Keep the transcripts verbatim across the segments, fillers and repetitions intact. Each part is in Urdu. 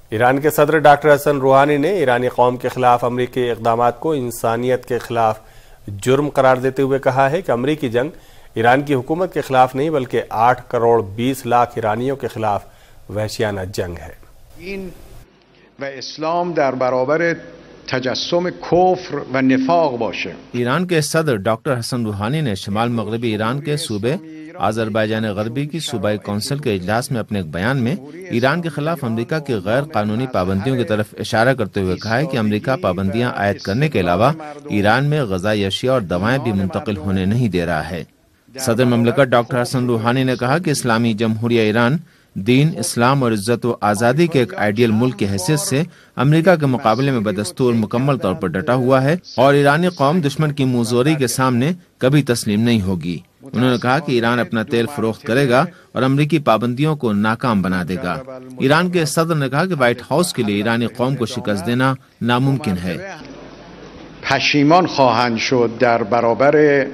ایران کے صدر ڈاکٹر حسن روحانی نے ایرانی قوم کے خلاف امریکی اقدامات کو انسانیت کے خلاف جرم قرار دیتے ہوئے کہا ہے کہ امریکی جنگ ایران کی حکومت کے خلاف نہیں بلکہ آٹھ کروڑ بیس لاکھ ایرانیوں کے خلاف وحشیانہ جنگ ہے۔ این و اسلام در برابر تجسم کفر و نفاق باشه۔ ایران کے صدر ڈاکٹر حسن روحانی نے شمال مغربی ایران کے صوبے آذربائیجان غربی کی صوبائی کونسل کے اجلاس میں اپنے ایک بیان میں ایران کے خلاف امریکہ کی غیر قانونی پابندیوں کی طرف اشارہ کرتے ہوئے کہا ہے کہ امریکہ پابندیاں عائد کرنے کے علاوہ ایران میں غذائی اشیاء اور دوائیں بھی منتقل ہونے نہیں دے رہا ہے۔ صدر مملکت ڈاکٹر حسن روحانی نے کہا کہ اسلامی جمہوریہ ایران دین، اسلام اور عزت و آزادی کے ایک آئیڈیل ملک کی حیثیت سے امریکہ کے مقابلے میں بدستور مکمل طور پر ڈٹا ہوا ہے اور ایرانی قوم دشمن کی منہ زوری کے سامنے کبھی تسلیم نہیں ہوگی۔ انہوں نے کہا کہ ایران اپنا تیل فروخت کرے گا اور امریکی پابندیوں کو ناکام بنا دے گا۔ ایران کے صدر نے کہا کہ وائٹ ہاؤس کے لیے ایرانی قوم کو شکست دینا ناممکن ہے۔ پشیمان خواهند شد در برابر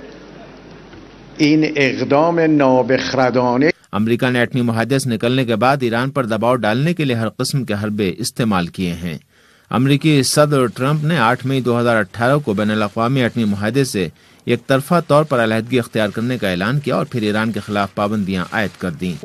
این اقدام نابخردانه۔ امریکہ نے ایٹمی معاہدے سے نکلنے کے بعد ایران پر دباؤ ڈالنے کے لیے ہر قسم کے حربے استعمال کیے ہیں۔ امریکی صدر ٹرمپ نے آٹھ مئی دو ہزار اٹھارہ کو بین الاقوامی ایٹمی معاہدے سے ایک طرفہ طور پر علیحدگی اختیار کرنے کا اعلان کیا اور پھر ایران کے خلاف پابندیاں عائد کر دیں،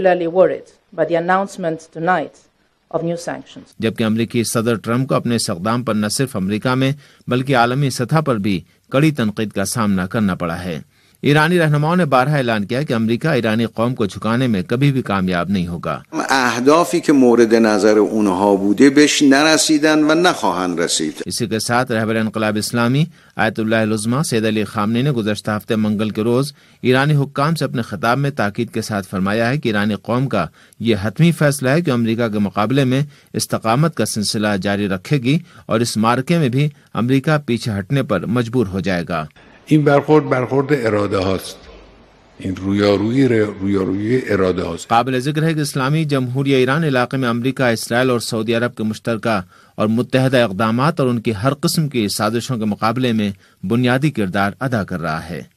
جبکہ امریکی صدر ٹرمپ کو اپنے اس اقدام پر نہ صرف امریکہ میں بلکہ عالمی سطح پر بھی کڑی تنقید کا سامنا کرنا پڑا ہے۔ ایرانی رہنماؤں نے بارہا اعلان کیا کہ امریکہ ایرانی قوم کو جھکانے میں کبھی بھی کامیاب نہیں ہوگا۔ اهدافی که مورد نظر اونها بوده بهش نرسیدن و نخواهند رسید۔ اسی کے ساتھ رہبر انقلاب اسلامی آیت اللہ العظمیٰ سید علی خامنئی نے گزشتہ ہفتے منگل کے روز ایرانی حکام سے اپنے خطاب میں تاکید کے ساتھ فرمایا ہے کہ ایرانی قوم کا یہ حتمی فیصلہ ہے کہ امریکہ کے مقابلے میں استقامت کا سلسلہ جاری رکھے گی اور اس معرکے میں بھی امریکہ پیچھے ہٹنے پر مجبور ہو جائے گا۔ N برخورد برخورد اراده هاست، N رویارویی رویارویی اراده هاست۔ قابل ذکر ہے کہ اسلامی جمہوریہ ایران علاقے میں امریکہ، اسرائیل اور سعودی عرب کے مشترکہ اور متحدہ اقدامات اور ان کی ہر قسم کی سازشوں کے مقابلے میں بنیادی کردار ادا کر رہا ہے۔